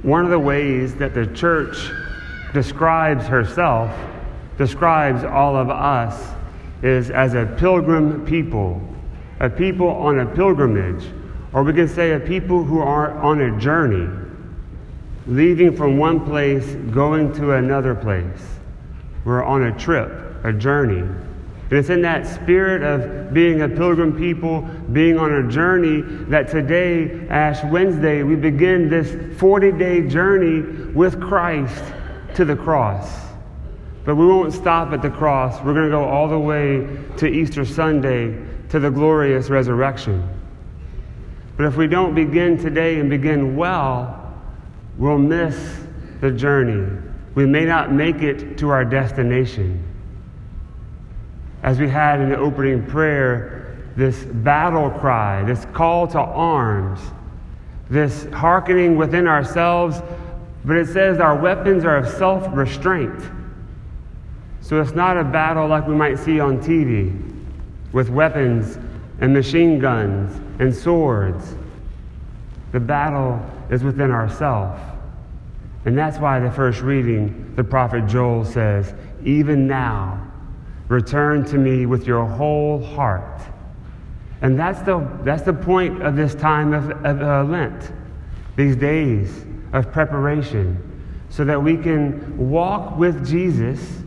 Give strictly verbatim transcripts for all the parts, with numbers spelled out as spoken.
one of the ways that the church describes herself, describes all of us, is as a pilgrim people, a people on a pilgrimage, or we can say a people who are on a journey, leaving from one place, going to another place. We're on a trip, a journey. And it's in that spirit of being a pilgrim people, being on a journey, that today, Ash Wednesday, we begin this forty-day journey with Christ to the cross. But we won't stop at the cross. We're going to go all the way to Easter Sunday, to the glorious resurrection. But if we don't begin today and begin well, we'll miss the journey. We may not make it to our destination. As we had in the opening prayer, this battle cry, this call to arms, this hearkening within ourselves, but it says our weapons are of self-restraint. So it's not a battle like we might see on T V with weapons and machine guns and swords. The battle is within ourselves. And that's why the first reading, the prophet Joel says, "Even now, return to me with your whole heart." And that's the that's the point of this time of, of uh, Lent, these days of preparation, so that we can walk with Jesus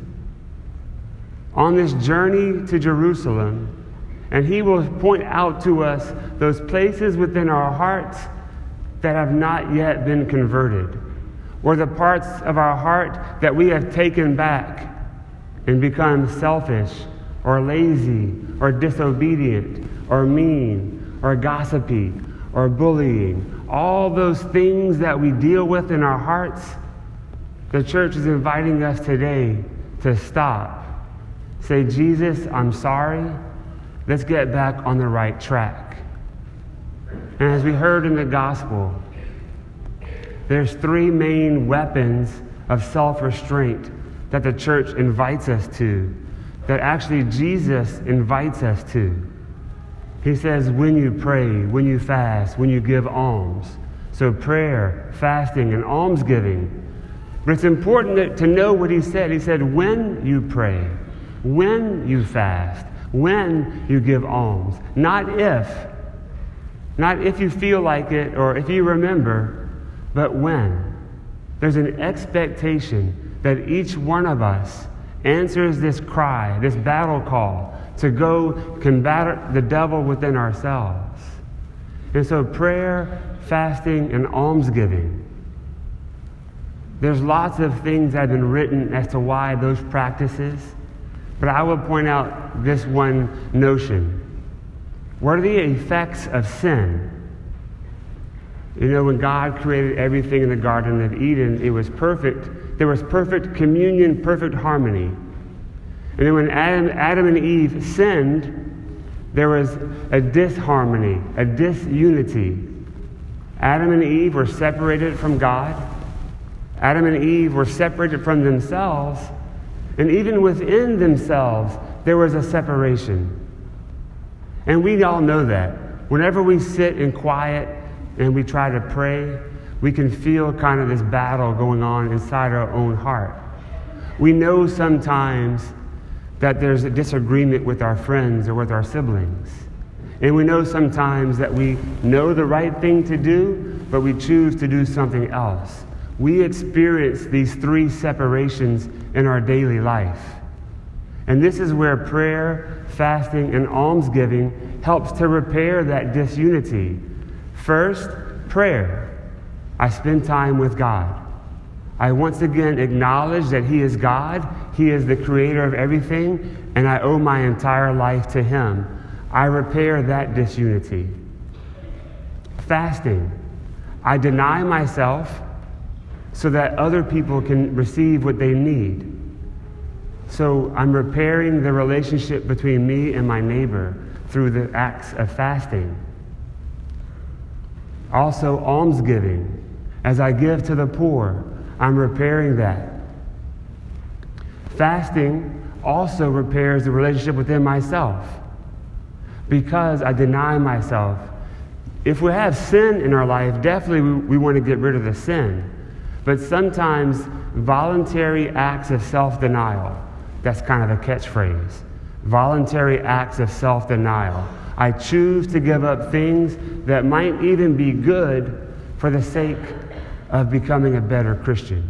on this journey to Jerusalem, and he will point out to us those places within our hearts that have not yet been converted, or the parts of our heart that we have taken back and become selfish or lazy or disobedient or mean or gossipy or bullying. All those things that we deal with in our hearts, the church is inviting us today to stop. Say, "Jesus, I'm sorry. Let's get back on the right track." And as we heard in the gospel, there's three main weapons of self-restraint that the church invites us to, that actually Jesus invites us to. He says, when you pray, when you fast, when you give alms. So prayer, fasting, and almsgiving. But it's important to know what he said. He said, when you pray, when you fast, when you give alms. Not if. Not if you feel like it or if you remember, but when. There's an expectation that each one of us answers this cry, this battle call, to go combat the devil within ourselves. And so prayer, fasting, and almsgiving. There's lots of things that have been written as to why those practices, but I will point out this one notion. What are the effects of sin? You know, when God created everything in the Garden of Eden, it was perfect. There was perfect communion, perfect harmony. And then when Adam, Adam and Eve sinned, there was a disharmony, a disunity. Adam and Eve were separated from God. Adam and Eve were separated from themselves. And even within themselves, there was a separation. And we all know that. Whenever we sit in quiet and we try to pray, we can feel kind of this battle going on inside our own heart. We know sometimes that there's a disagreement with our friends or with our siblings. And we know sometimes that we know the right thing to do, but we choose to do something else. We experience these three separations in our daily life. And this is where prayer, fasting, and almsgiving helps to repair that disunity. First, prayer. I spend time with God. I once again acknowledge that He is God, He is the creator of everything, and I owe my entire life to Him. I repair that disunity. Fasting. I deny myself so that other people can receive what they need. So I'm repairing the relationship between me and my neighbor through the acts of fasting. Also, almsgiving. As I give to the poor, I'm repairing that. Fasting also repairs the relationship within myself, because I deny myself. If we have sin in our life, definitely we, we want to get rid of the sin. But sometimes voluntary acts of self-denial, that's kind of a catchphrase. Voluntary acts of self-denial. I choose to give up things that might even be good for the sake of becoming a better Christian.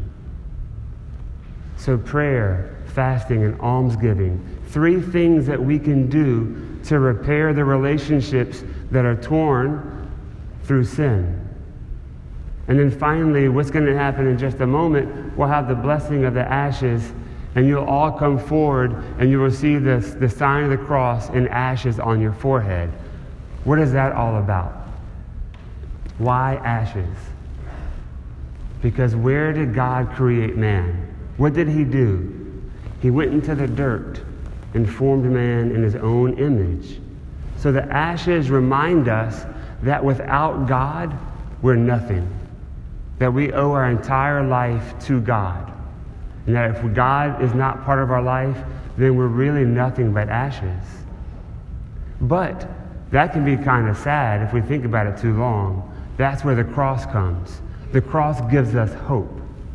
So prayer, fasting, and almsgiving, three things that we can do to repair the relationships that are torn through sin. And then finally, what's going to happen in just a moment, we'll have the blessing of the ashes, and you'll all come forward and you will see this, the sign of the cross in ashes on your forehead. What is that all about? Why ashes? Because where did God create man? What did he do? He went into the dirt and formed man in his own image. So the ashes remind us that without God, we're nothing. That we owe our entire life to God. And that if God is not part of our life, then we're really nothing but ashes. But that can be kind of sad if we think about it too long. That's where the cross comes. The cross gives us hope.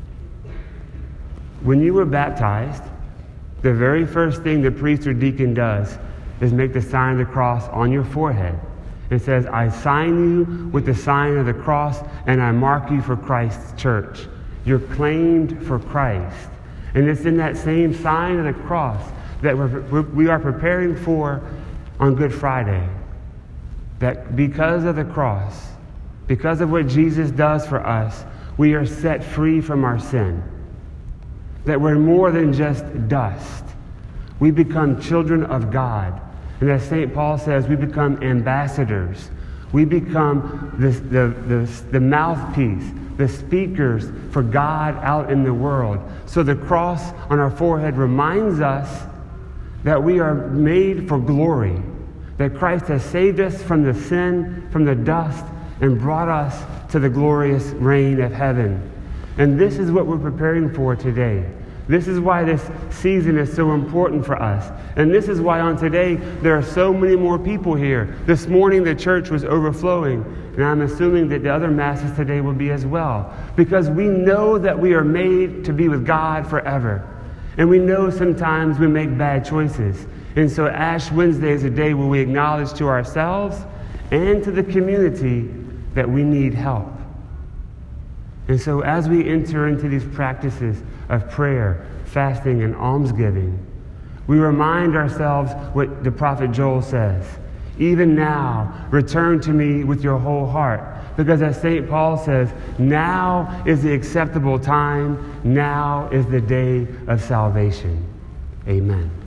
When you were baptized, the very first thing the priest or deacon does is make the sign of the cross on your forehead. It says, I sign you with the sign of the cross, and I mark you for Christ's church. You're claimed for Christ. And it's in that same sign of the cross that we're, we are preparing for on Good Friday. That because of the cross, because of what Jesus does for us, we are set free from our sin. That we're more than just dust. We become children of God. And as Saint Paul says, we become ambassadors. We become the, the, the, the mouthpiece, the speakers for God out in the world. So the cross on our forehead reminds us that we are made for glory, that Christ has saved us from the sin, from the dust, and brought us to the glorious reign of heaven. And this is what we're preparing for today. This is why this season is so important for us. And this is why on today there are so many more people here. This morning the church was overflowing, and I'm assuming that the other masses today will be as well. Because we know that we are made to be with God forever. And we know sometimes we make bad choices. And so Ash Wednesday is a day where we acknowledge to ourselves and to the community that we need help. And so as we enter into these practices of prayer, fasting, and almsgiving, we remind ourselves what the prophet Joel says. Even now, return to me with your whole heart. Because as Saint Paul says, now is the acceptable time. Now is the day of salvation. Amen.